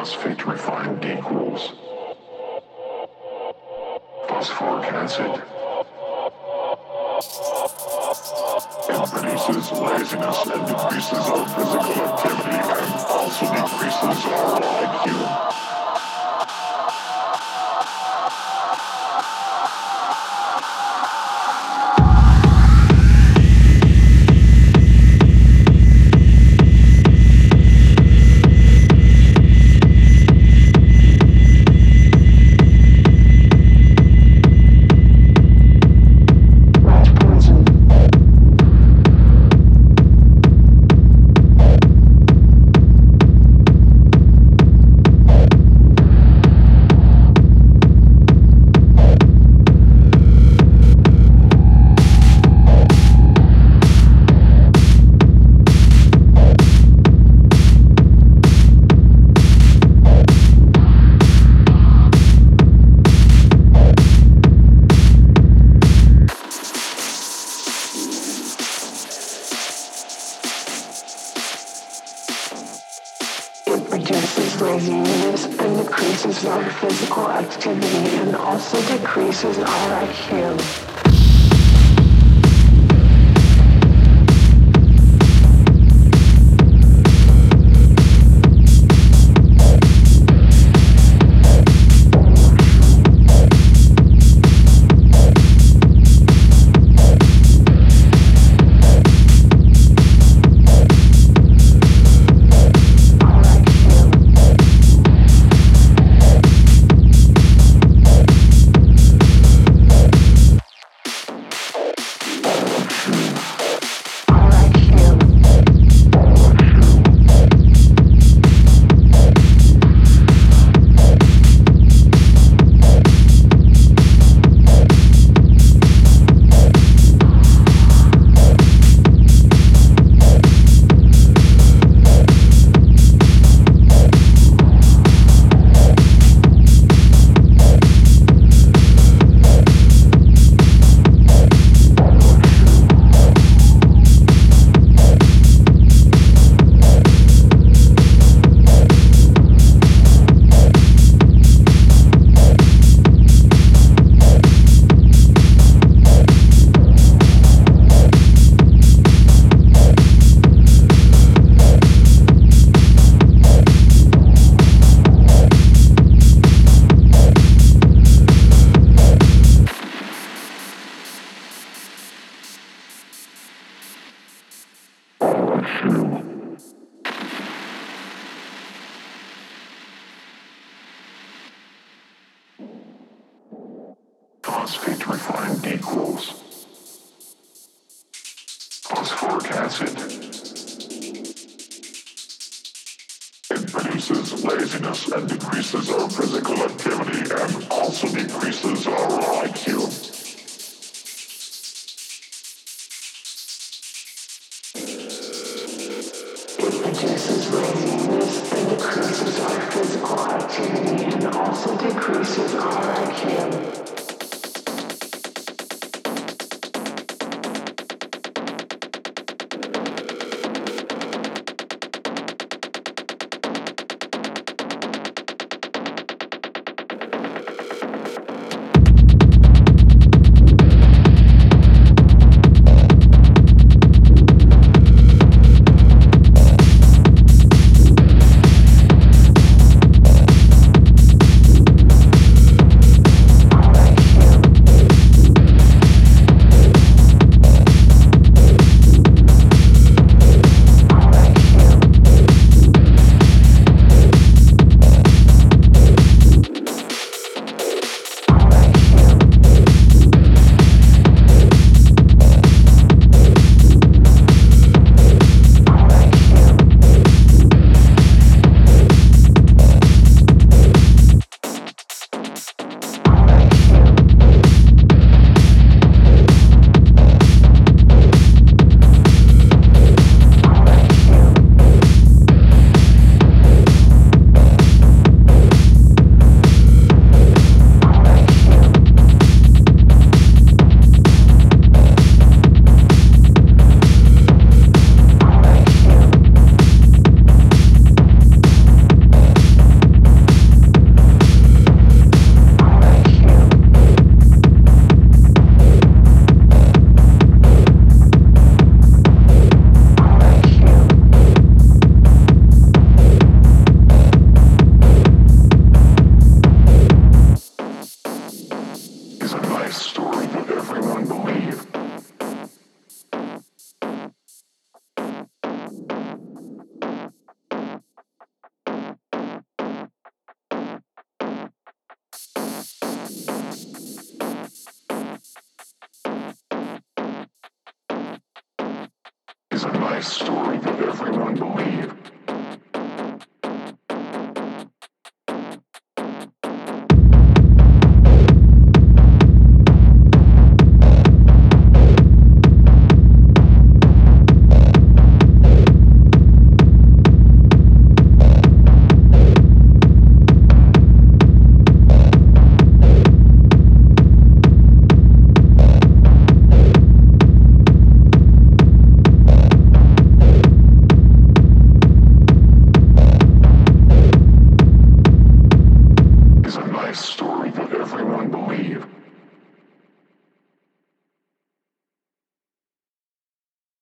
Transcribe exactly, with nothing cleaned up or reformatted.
phosphate refined decrules, phosphoric acid. It produces laziness and decreases our physical activity and also decreases our I Q. Reduces laziness and decreases our physical activity and also decreases our I Q. Phosphate refined decrules, phosphoric acid. It produces laziness and decreases our physical activity and also decreases our I Q. It produces laziness and decreases our physical activity and also decreases our I Q. is a nice story that everyone believed.